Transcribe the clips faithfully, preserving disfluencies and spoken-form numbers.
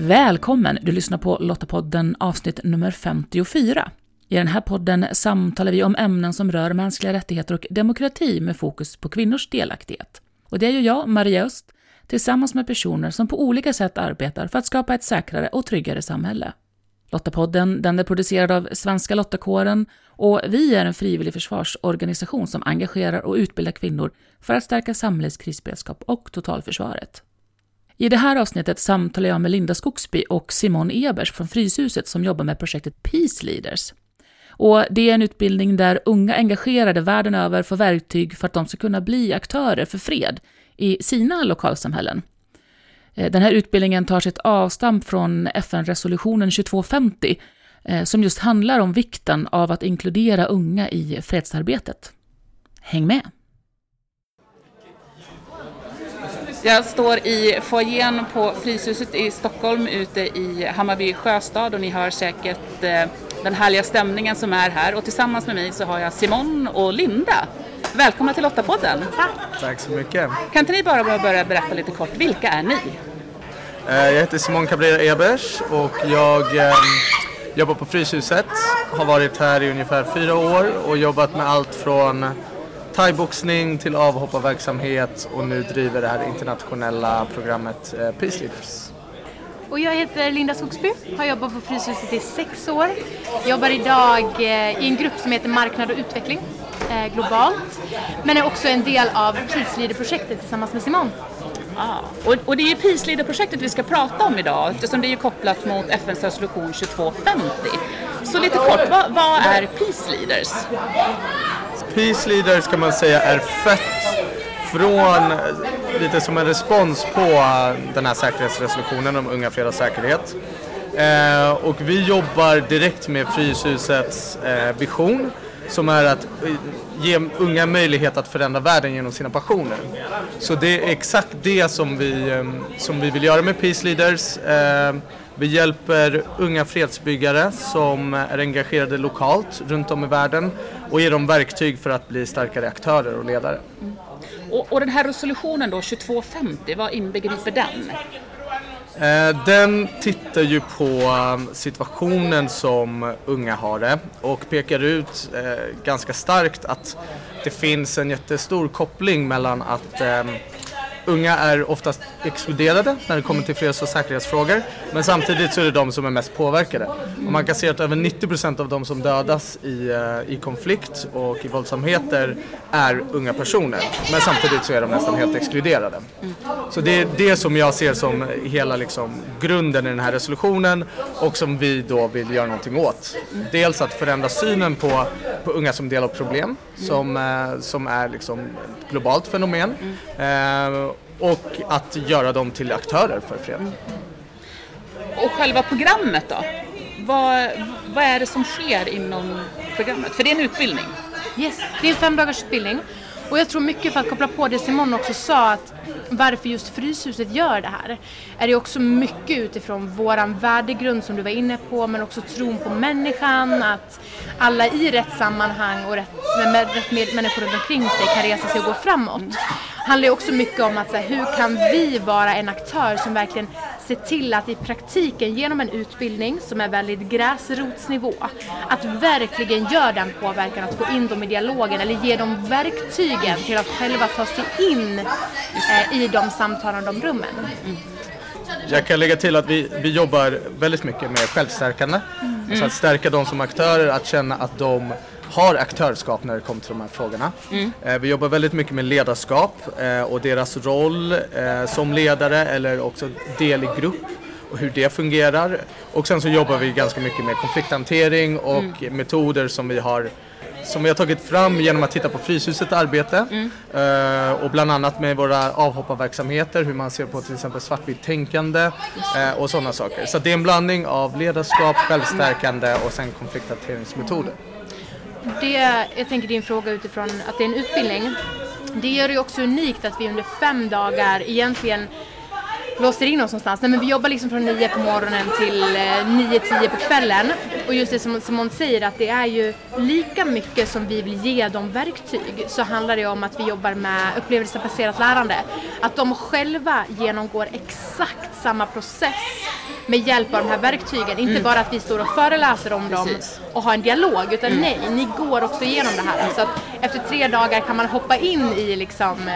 Välkommen, du lyssnar på Lottapodden avsnitt nummer femtiofyra. I den här podden samtalar vi om ämnen som rör mänskliga rättigheter och demokrati med fokus på kvinnors delaktighet. Och det är ju jag, Maria Öst, tillsammans med personer som på olika sätt arbetar för att skapa ett säkrare och tryggare samhälle. Lottapodden, den är producerad av Svenska Lottakåren och vi är en frivillig försvarsorganisation som engagerar och utbildar kvinnor för att stärka samhällets krisberedskap och totalförsvaret. I det här avsnittet samtalar jag med Linda Skogsby och Simon Ebers från Fryshuset som jobbar med projektet Peace Leaders. Och det är en utbildning där unga engagerade världen över får verktyg för att de ska kunna bli aktörer för fred i sina lokalsamhällen. Den här utbildningen tar sitt avstamp från F N-resolutionen tjugotvå femtio som just handlar om vikten av att inkludera unga i fredsarbetet. Häng med! Jag står i foajén på Fryshuset i Stockholm ute i Hammarby Sjöstad och ni hör säkert eh, den härliga stämningen som är här. Och tillsammans med mig så har jag Simon och Linda. Välkomna till Lottapodden. Tack. Tack så mycket. Kan inte ni bara börja berätta lite kort, vilka är ni? Jag heter Simon Cabrera Ebers och jag eh, jobbar på Fryshuset. Har varit här i ungefär fyra år och jobbat med allt från thaiboxning till avhopparverksamhet och nu driver det här internationella programmet eh, Peace Leaders. Och jag heter Linda Skogsby, har jobbat på Fryshuset i sex år. Jobbar idag eh, i en grupp som heter Marknad och utveckling eh, globalt. Men är också en del av Peace Leader-projektet tillsammans med Simon. Ah, och, och det är ju Peace Leader-projektet vi ska prata om idag eftersom det är ju kopplat mot F N:s resolution tjugotvå femtio. Så lite kort, vad, vad är Peace Leaders? Peace Leaders kan man säga är fött från lite som en respons på den här säkerhetsresolutionen om unga, fred och säkerhet. Eh, och vi jobbar direkt med Fryshusets eh, vision som är att ge unga möjlighet att förändra världen genom sina passioner. Så det är exakt det som vi, eh, som vi vill göra med Peace Leaders. Eh, Vi hjälper unga fredsbyggare som är engagerade lokalt runt om i världen och ger dem verktyg för att bli starkare aktörer och ledare. Mm. Och, och den här resolutionen då, tjugotvå femtio, vad inbegriper den? Eh, den tittar ju på situationen som unga har det och pekar ut eh, ganska starkt att det finns en jättestor koppling mellan att eh, unga är oftast exkluderade när det kommer till freds- och säkerhetsfrågor, men samtidigt så är det de som är mest påverkade. Och man kan se att över nittio procent av de som dödas i, i konflikt och i våldsamheter är unga personer, men samtidigt så är de nästan helt exkluderade. Så det är det som jag ser som hela liksom, grunden i den här resolutionen och som vi då vill göra någonting åt. Dels att förändra synen på, på unga som del av problem, som, eh, som är liksom ett globalt fenomen. Eh, och att göra dem till aktörer för fred. Mm. Och själva programmet då? Vad, vad är det som sker inom programmet? För det är en utbildning. Yes, det är en fem dagars utbildning. Och jag tror mycket för att koppla på det Simon också sa att varför just Fryshuset gör det här är det också mycket utifrån våran värdegrund som du var inne på, men också tron på människan, att alla i rätt sammanhang och rätt med, rätt med människor runt omkring sig kan resa sig och gå framåt. Det handlar också mycket om att så här, hur kan vi vara en aktör som verkligen ser till att i praktiken genom en utbildning som är väldigt gräsrotsnivå att verkligen gör den påverkan att få in dem i dialogen eller ge dem verktygen till att själva ta sig in eh, i de samtalen, de rummen. Mm. Jag kan lägga till att vi, vi jobbar väldigt mycket med självstärkande. Mm. Alltså att stärka dem som aktörer, att känna att de har aktörskap när det kommer till de här frågorna. Mm. Eh, vi jobbar väldigt mycket med ledarskap eh, och deras roll eh, som ledare eller också del i grupp och hur det fungerar. Och sen så jobbar vi ganska mycket med konflikthantering och mm. metoder som vi har som vi har tagit fram genom att titta på Fryshusets arbete mm. uh, och bland annat med våra avhopparverksamheter, hur man ser på till exempel svartvitt tänkande uh, och sådana saker. Så det är en blandning av ledarskap, självstärkande och sen konflikthanteringsmetoder. Det, jag tänker din fråga utifrån att det är en utbildning. Det gör det ju också unikt att vi under fem dagar egentligen låser in oss någonstans. Nej, men vi jobbar liksom från nio på morgonen till eh, nio tio på kvällen. Och just det som Simon säger, att det är ju lika mycket som vi vill ge dem verktyg, så handlar det om att vi jobbar med upplevelsebaserat lärande. Att de själva genomgår exakt samma process med hjälp av de här verktygen. Inte mm. bara att vi står och föreläser om Precis. dem och har en dialog, utan mm. nej, ni går också igenom det här. Så att efter tre dagar kan man hoppa in i liksom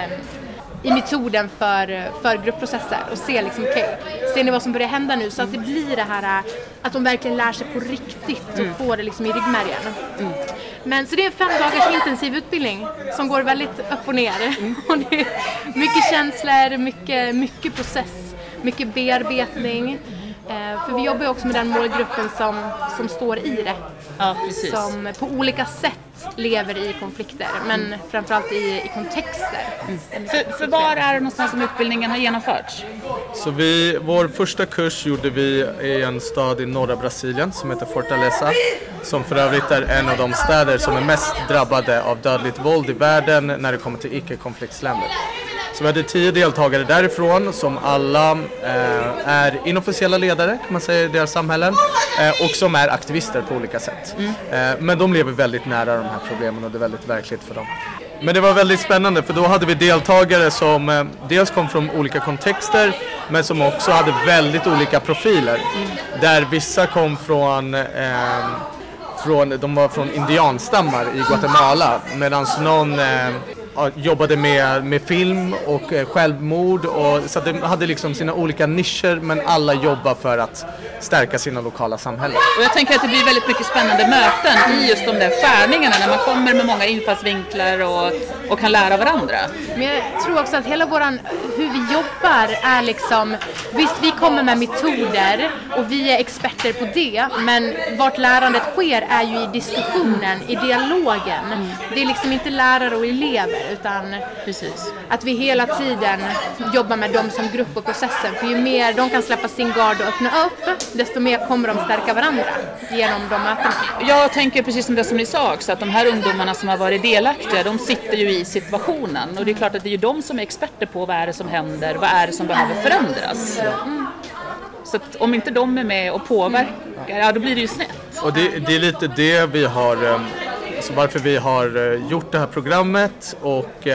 i metoden för, för gruppprocesser och se liksom, okej, okay, ser ni vad som börjar hända nu, så att det blir det här att de verkligen lär sig på riktigt och mm. får det liksom i ryggmärgen. Mm. Men så det är en fem dagars intensiv utbildning som går väldigt upp och ner. Mm. Och det är mycket känslor, mycket, mycket process, mycket bearbetning. Eh, för vi jobbar ju också med den målgruppen som, som står i det. Ja, precis. Som på olika sätt lever i konflikter, men mm. framförallt i, i kontexter. Mm. För, för var är det någonstans som utbildningen har genomförts? Så vi, vår första kurs gjorde vi i en stad i norra Brasilien som heter Fortaleza, som för övrigt är en av de städer som är mest drabbade av dödligt våld i världen när det kommer till icke-konfliktsländer. Så vi hade tio deltagare därifrån som alla eh, är inofficiella ledare, kan man säga, i deras samhällen eh, och som är aktivister på olika sätt. Mm. Eh, men de lever väldigt nära de här problemen och det är väldigt verkligt för dem. Men det var väldigt spännande, för då hade vi deltagare som eh, dels kom från olika kontexter men som också hade väldigt olika profiler. Mm. Där vissa kom från... Eh, Från, de var från indianstammar i Guatemala, medan någon eh, jobbade med, med film och eh, självmord. Och, så att de hade liksom sina olika nischer, men alla jobbar för att stärka sina lokala samhällen. Och jag tänker att det blir väldigt mycket spännande möten i just de där skärningarna när man kommer med många infallsvinklar och, och kan lära varandra. Men jag tror också att hela våran, hur vi jobbar är liksom, visst vi kommer med metoder och vi är experter på det, men vart lärandet sker är ju i diskussionen, i dialogen. Mm. Det är liksom inte lärare och elever, utan Precis. att vi hela tiden jobbar med dem som grupp och processen. För ju mer de kan släppa sin gard och öppna upp, desto mer kommer de stärka varandra genom de mötena. Jag tänker precis som det som ni sa också, att de här ungdomarna som har varit delaktiga, de sitter ju i situationen. Och det är klart att det är ju de som är experter på vad är det som händer, vad är det som behöver förändras. Mm. Så att om inte de är med och påverkar, ja då blir det ju snett. Och det, det är lite det vi har, alltså varför vi har gjort det här programmet och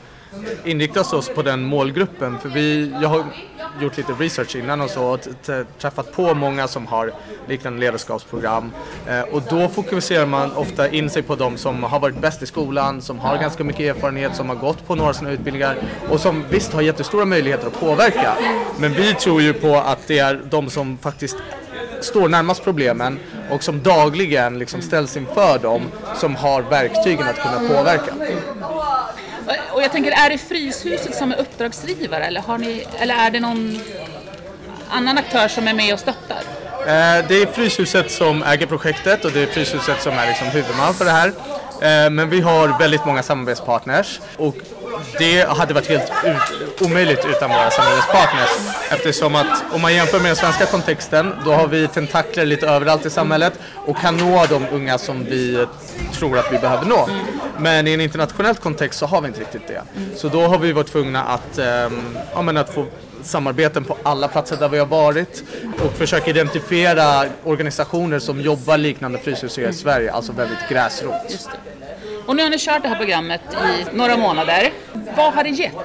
inriktat oss på den målgruppen. För vi, jag har gjort lite research innan och så och t- träffat på många som har liknande ledarskapsprogram. Eh, och då fokuserar man ofta in sig på de som har varit bäst i skolan, som har ganska mycket erfarenhet, som har gått på några av sina utbildningar och som visst har jättestora möjligheter att påverka. Men vi tror ju på att det är de som faktiskt står närmast problemen och som dagligen liksom ställs inför dem som har verktygen att kunna påverka. Och jag tänker, är det Fryshuset som är uppdragsgivare eller, har ni, eller är det någon annan aktör som är med och stöttar? Eh, det är Fryshuset som äger projektet och det är Fryshuset som är liksom huvudman för det här. Eh, men vi har väldigt många samarbetspartners och det hade varit helt ut, omöjligt utan våra samarbetspartners. Eftersom att om man jämför med den svenska kontexten, då har vi tentakler lite överallt i samhället och kan nå de unga som vi tror att vi behöver nå. Men i en internationell kontext så har vi inte riktigt det. Så då har vi varit tvungna att, ähm, ja, men att få samarbeten på alla platser där vi har varit och försöka identifiera organisationer som jobbar liknande Fryshus i Sverige, alltså väldigt gräsrot. Just det. Och nu har ni kört det här programmet i några månader. Vad har det gett?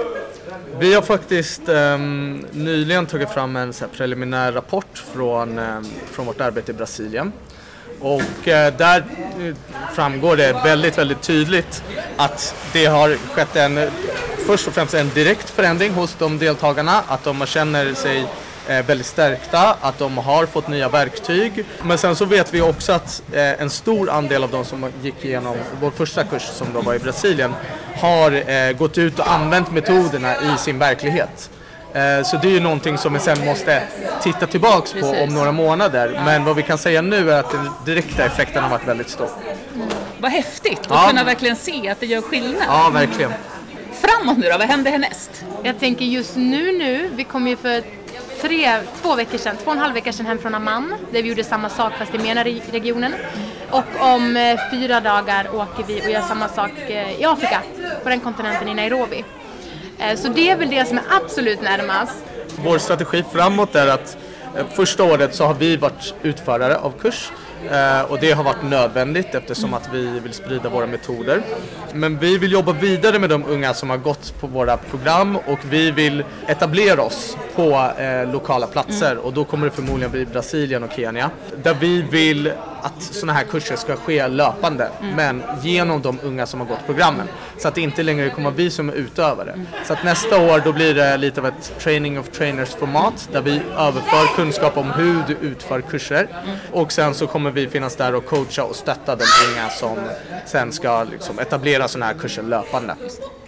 Vi har faktiskt um, nyligen tagit fram en så här, preliminär rapport från, um, från vårt arbete i Brasilien. Och uh, där uh, framgår det väldigt, väldigt tydligt att det har skett en, först och främst en direkt förändring hos de deltagarna. Att de känner sig väldigt stärkta, att de har fått nya verktyg. Men sen så vet vi också att eh, en stor andel av de som gick igenom vår första kurs som då var i Brasilien har eh, gått ut och använt metoderna i sin verklighet. Eh, så det är ju någonting som vi sen måste titta tillbaks på Precis. om några månader. Men vad vi kan säga nu är att den direkta effekten har varit väldigt stor. Mm. Vad häftigt att ja. kunna verkligen se att det gör skillnad. Ja, verkligen. Framåt nu då, vad händer härnäst? Jag tänker just nu nu, vi kommer ju för Tre, två veckor sedan, två och en halv vecka sedan hem från Amman, där vi gjorde samma sak fast i MENA-regionen. Och om eh, fyra dagar åker vi och gör samma sak eh, i Afrika, på den kontinenten i Nairobi. Eh, så det är väl det som är absolut närmast. Vår strategi framåt är att eh, första året så har vi varit utförare av kurs. Eh, och det har varit nödvändigt eftersom att vi vill sprida våra metoder. Men vi vill jobba vidare med de unga som har gått på våra program och vi vill etablera oss på eh, lokala platser mm. och då kommer det förmodligen bli Brasilien och Kenya. Där vi vill att såna här kurser ska ske löpande mm. men genom de unga som har gått programmen. Så att det inte längre kommer vi som är utövare. Mm. Så att nästa år då blir det lite av ett training of trainers format där vi överför kunskap om hur du utför kurser. Mm. Och sen så kommer vi finnas där och coacha och stötta de unga som sen ska liksom etablera såna här kurser löpande.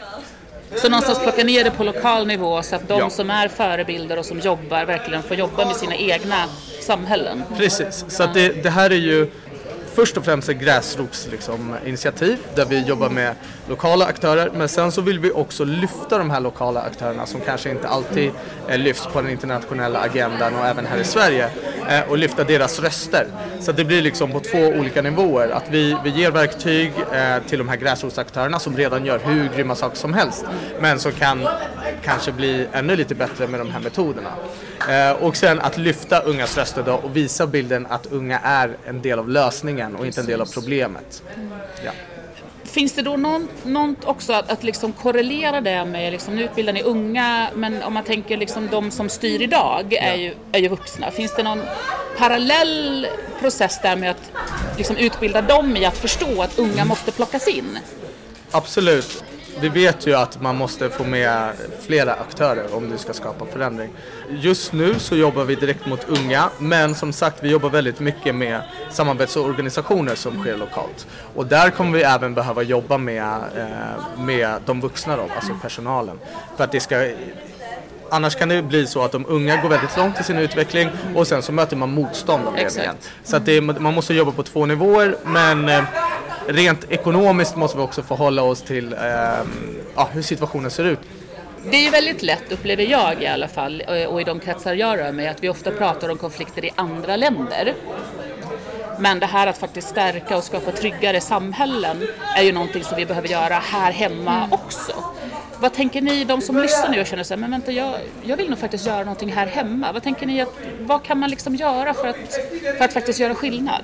Så någonstans plocka ner det på lokal nivå så att de ja. som är förebilder och som jobbar verkligen får jobba med sina egna samhällen. Precis, så att det, det här är ju först och främst ett gräsrots liksom, initiativ där vi jobbar med lokala aktörer, men sen så vill vi också lyfta de här lokala aktörerna som kanske inte alltid eh, lyfts på den internationella agendan och även här i Sverige eh, och lyfta deras röster. Så det blir liksom på två olika nivåer att vi, vi ger verktyg eh, till de här gräsrotsaktörerna som redan gör hur grymma saker som helst men som kan kanske bli ännu lite bättre med de här metoderna. Eh, och sen att lyfta ungas röster då och visa bilden att unga är en del av lösningen och inte en del av problemet. Ja. Finns det då någon, någon också att, att liksom korrelera det med, liksom, nu utbildar ni unga, men om man tänker liksom de som styr idag är, ja. ju, är ju vuxna. Finns det någon parallell process där med att liksom utbilda dem i att förstå att unga måste plockas in? Absolut. Vi vet ju att man måste få med flera aktörer om du ska skapa förändring. Just nu så jobbar vi direkt mot unga, men som sagt vi jobbar väldigt mycket med samarbetsorganisationer som sker lokalt. Och där kommer vi även behöva jobba med, eh, med de vuxna då, alltså personalen. För att det ska... Annars kan det bli så att de unga går väldigt långt i sin utveckling och sen så möter man motstånd av ledningen. Så att det, man måste jobba på två nivåer, men eh, rent ekonomiskt måste vi också förhålla oss till eh, ja, hur situationen ser ut. Det är ju väldigt lätt, upplever jag i alla fall, och i de kretsar jag rör mig, att vi ofta pratar om konflikter i andra länder. Men det här att faktiskt stärka och skapa tryggare samhällen är ju någonting som vi behöver göra här hemma också. Vad tänker ni, de som lyssnar nu och känner sig, men vänta, jag, jag vill nog faktiskt göra någonting här hemma. Vad tänker ni, att, vad kan man liksom göra för att, för att faktiskt göra skillnad?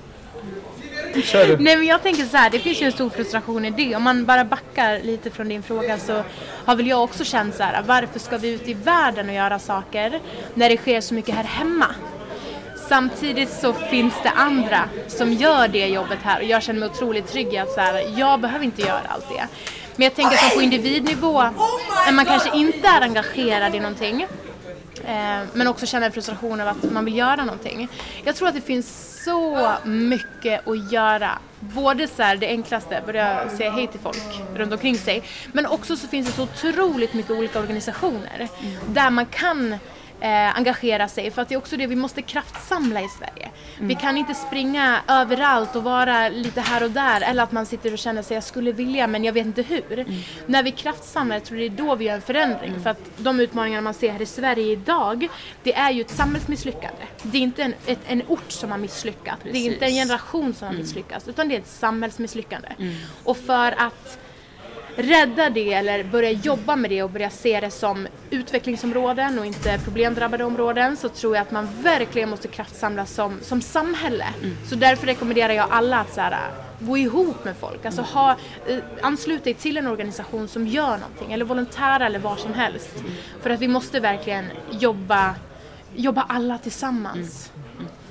Nej, men jag tänker så här, det finns ju en stor frustration i det. Om man bara backar lite från din fråga så har väl jag också känt så här, varför ska vi ut i världen och göra saker när det sker så mycket här hemma? Samtidigt så finns det andra som gör det jobbet här och jag känner mig otroligt trygg att så här, jag behöver inte göra allt det. Men jag tänker att på individnivå, när man kanske inte är engagerad i någonting, eh, men också känner frustration av att man vill göra någonting. Jag tror att det finns så mycket att göra. Både så här, det enklaste, börja säga hej till folk runt omkring sig. Men också så finns det så otroligt mycket olika organisationer mm. där man kan Eh, engagera sig, för att det är också det vi måste kraftsamla i Sverige. Mm. Vi kan inte springa överallt och vara lite här och där, eller att man sitter och känner sig jag skulle vilja men jag vet inte hur. Mm. När vi kraftsamlar, jag tror det är då vi gör en förändring. Mm. För att de utmaningar man ser här i Sverige idag, det är ju ett samhällsmisslyckande. Det är inte en, ett, en ort som har misslyckats. Precis. Det är inte en generation som har mm. misslyckats, utan det är ett samhällsmisslyckande. Mm. Och för att rädda det eller börja jobba med det och börja se det som utvecklingsområden och inte problemdrabbade områden, så tror jag att man verkligen måste kraftsamla som, som samhälle. Mm. Så därför rekommenderar jag alla att så här, gå ihop med folk. Alltså ha, eh, anslut dig till en organisation som gör någonting eller volontära eller vad som helst. Mm. För att vi måste verkligen jobba, jobba alla tillsammans. Mm.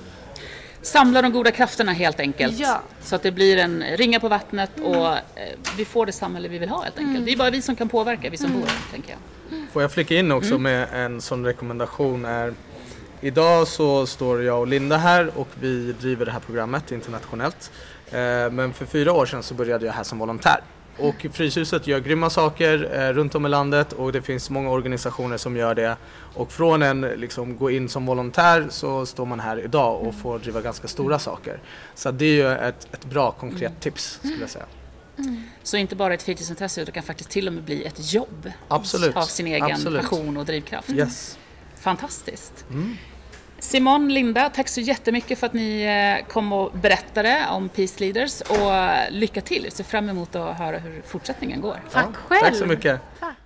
Samla de goda krafterna helt enkelt. Ja. Så att det blir en ringa på vattnet mm. och eh, vi får det samhälle vi vill ha helt enkelt. Mm. Det är bara vi som kan påverka, vi som mm. bor här, tänker jag. Får jag flika in också mm. med en sån rekommendation är, idag så står jag och Linda här och vi driver det här programmet internationellt. Eh, men för fyra år sedan så började jag här som volontär. Och Fryshuset gör grymma saker eh, runt om i landet och det finns många organisationer som gör det. Och från en liksom, gå in som volontär så står man här idag och får driva ganska stora saker. Så det är ju ett, ett bra konkret tips skulle jag säga. Mm. Så inte bara ett fritidsintresse utan kan faktiskt till och med bli ett jobb. Absolut. Av sin egen Absolut. passion och drivkraft. Yes. Fantastiskt. Mm. Simon, Linda, tack så jättemycket för att ni kom och berättade om Peace Leaders och lycka till. Jag ser fram emot att höra hur fortsättningen går. Tack ja, själv. Tack så mycket. Tack.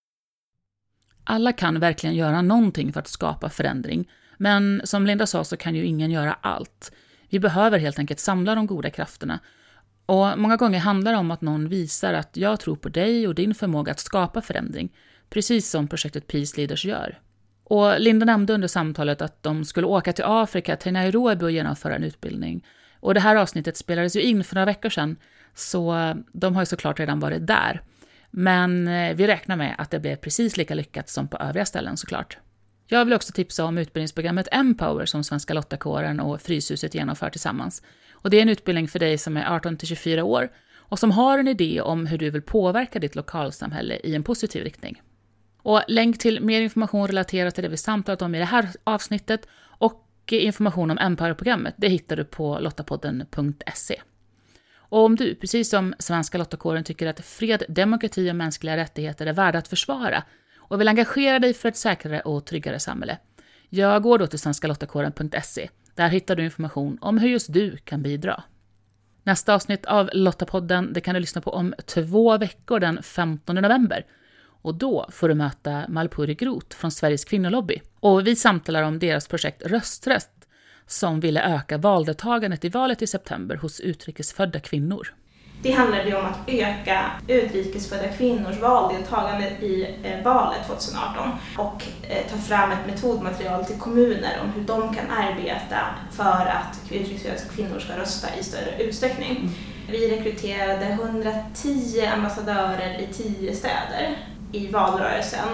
Alla kan verkligen göra någonting för att skapa förändring. Men som Linda sa så kan ju ingen göra allt. Vi behöver helt enkelt samla de goda krafterna. Och många gånger handlar det om att någon visar att jag tror på dig och din förmåga att skapa förändring. Precis som projektet Peace Leaders gör. Och Linda nämnde under samtalet att de skulle åka till Afrika, till Nairobi och genomföra en utbildning. Och det här avsnittet spelades ju in för några veckor sedan, så de har ju såklart redan varit där. Men vi räknar med att det blev precis lika lyckat som på övriga ställen såklart. Jag vill också tipsa om utbildningsprogrammet Empower som Svenska Lottakåren och Fryshuset genomför tillsammans. Och det är en utbildning för dig som är arton till tjugofyra år och som har en idé om hur du vill påverka ditt lokalsamhälle i en positiv riktning. Och länk till mer information relaterat till det vi samtalat om i det här avsnittet och information om Empower-programmet, det hittar du på lottapodden punkt se. Och om du, precis som Svenska Lottakåren, tycker att fred, demokrati och mänskliga rättigheter är värda att försvara och vill engagera dig för ett säkrare och tryggare samhälle, jag går då till svenska lottakåren punkt se. Där hittar du information om hur just du kan bidra. Nästa avsnitt av Lottapodden det kan du lyssna på om två veckor den femtonde november. Och då får du möta Malpuri Groth från Sveriges kvinnolobby. Och vi samtalar om deras projekt Rösträtt som ville öka valdeltagandet i valet i september hos utrikesfödda kvinnor. Det handlade om att öka utrikesfödda kvinnors valdeltagande i valet tjugoarton och ta fram ett metodmaterial till kommuner om hur de kan arbeta för att utrikesfödda kvinnor ska rösta i större utsträckning. Mm. Vi rekryterade hundratio ambassadörer i tio städer i valrörelsen.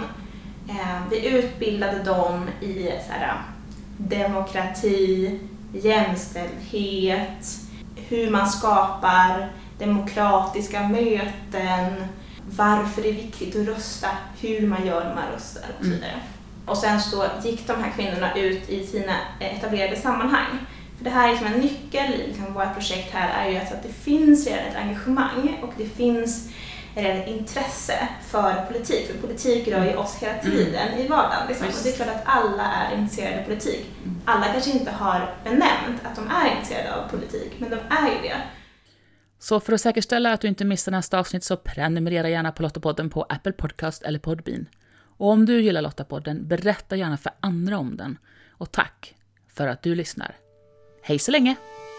Vi utbildade dem i så här, demokrati, jämställdhet, hur man skapar demokratiska möten, varför det är viktigt att rösta, hur man gör när man röstar och så vidare. Mm. Och sen så gick de här kvinnorna ut i sina etablerade sammanhang. För det här är som en nyckel i liksom vårt projekt här är ju att det finns redan ett engagemang och det finns redan ett intresse för politik. För politik rör ju oss hela tiden mm. i vardagen. Liksom. Och det är klart att alla är intresserade av politik. Alla kanske inte har benämnt att de är intresserade av politik, men de är ju det. Så för att säkerställa att du inte missar nästa avsnitt så prenumerera gärna på Lottapodden på Apple Podcast eller Podbean. Och om du gillar Lottapodden, berätta gärna för andra om den. Och tack för att du lyssnar. Hej så länge!